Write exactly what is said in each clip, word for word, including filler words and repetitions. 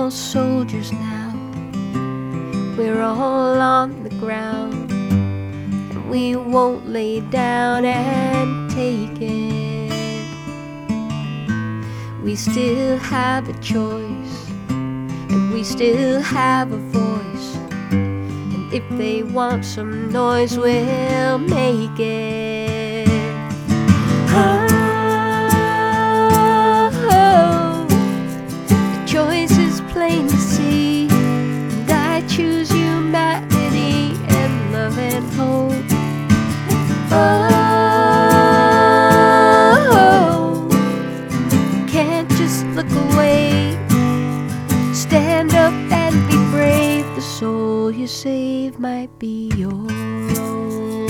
all soldiers now. We're all on the ground, and we won't lay down and take it. We still have a choice, and we still have a voice, and if they want some noise, we'll make it. Oh, the choice is plain to see, and I choose humanity and love and hope. Oh, can't just look away. Stand up and be brave. The soul you save might be your own.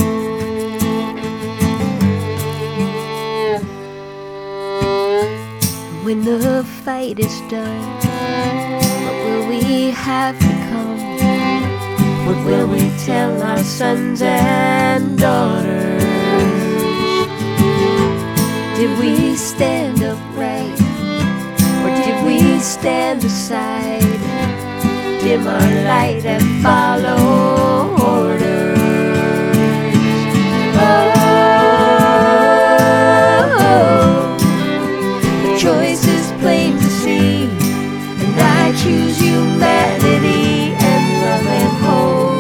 When the fight is done, what will we have become? What will we tell our sons and daughters? Did we stand upright, or did we stand aside, dim our light and follow orders? Oh, the choice is plain to see, and I choose humanity and love and hope.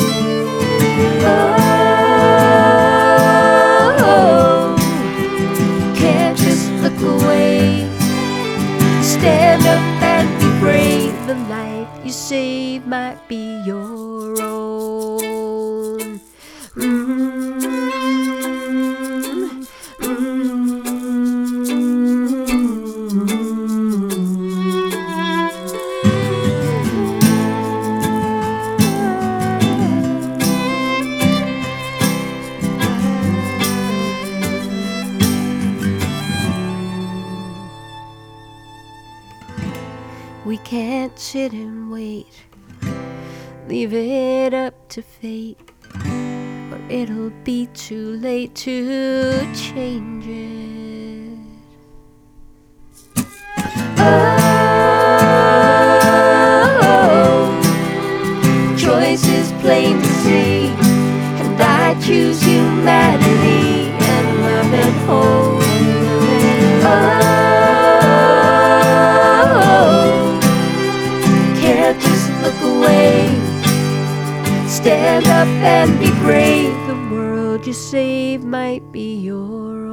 Oh, can't just look away. Stand up and be brave. The life you save might be your own. Mm-hmm. We can't sit and wait, leave it up to fate, or it'll be too late to change it. Oh, choice is plain to see, and I choose humanity and love and hope. Oh, just look away. Stand up and be brave. The world you save might be your own.